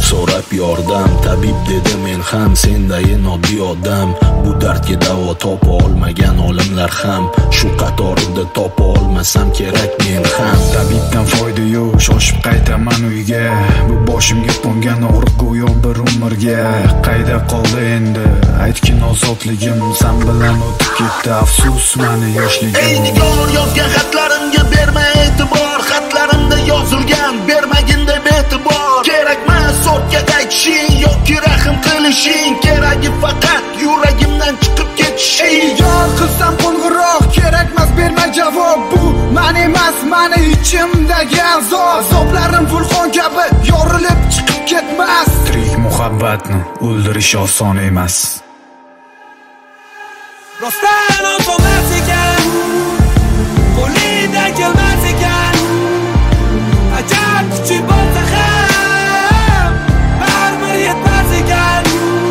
so'rab yordam. Tabib dedi men ham sendayi noddiy odam. Bu dardga davo topa olmagan olimlar ham. Shu qatorida topa olmasam kerak men ham. Tabibdan foyda yo'q, shoshib qaytaman uyga. Bu boshimga qo'ngan og'riq go'yo bir umrga. Qayda qoldi endi aytgin ozodligim, san bilan o'tib ketdi afsus mani yoshligim. Ey nigor, yozgan xatlarimga berma e'tibor. Xatlarimda yozilgan bermagin deb e'tibor. Kerakmas so'tga qaytishing yoki rahm qilishing. Keragi faqat yuragimdan chiqib ketishing. Yor qilsam qo'ng'iroq, kerakmas berma javob. Bu men emas, meni ichimdagi azob. Azoblarim vulqon kabi yorilib chiqib ketmas. Tirik muhabbatni o'ldirish oson emas. Rostdan oson ekan, qo'lidan kelmas ekan. Ajab kuchi bo'lsa ham baribir yetmas ekan.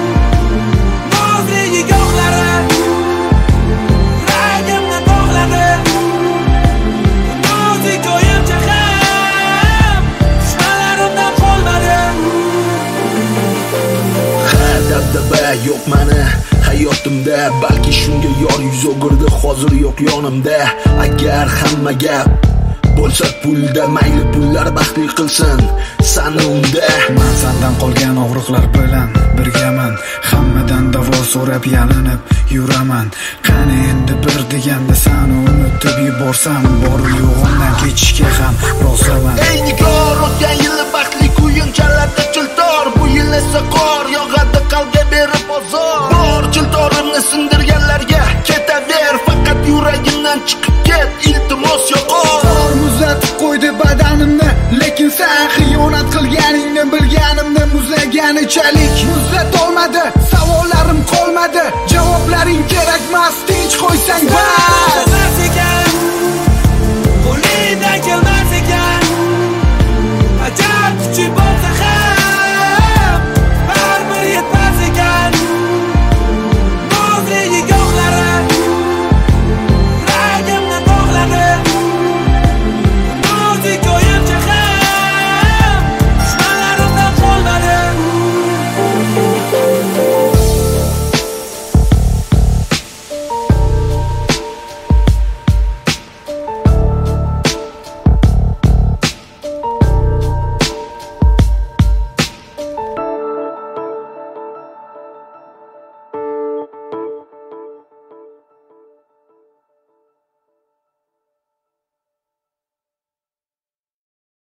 Nozli nigohlari yuragimni bog'ladi. Nozik o'yimcha ham dushmanlarimdan qolmadi. Dabdaba yo'q mani hayotimda, balki shunga yor yuz o'girdi hozir yo'q yonimda. Agar hamma gap bo'lsa pulda, mayli pullar baxtli qilsin sani unda. Men sendan qolgan og'riqlar bilan birgaman. Hammadan davo so'rab yalinib yuraman. Qani endi bir deganda seni unutib yuborsam, bor yo'g'imdan kechishga ham roziman. Ey nigor, o'tgan yili baxtli kuyunchalarda chiltor. Bu yil esa qor yog'adi qalbga berib ozor. Bor chiltorimni sindirganlarga ketaver. Faqat yuragimdan chiqib ket, iltimos yo'qol. Muzlatib qo'ydi badanimni, lekin sen xiyonat qilganingni bilganimni muzlaganichalik. Muzlat olmadi, savollarim qolmadi. Javoblaring kerakmas, tinch qo'ysang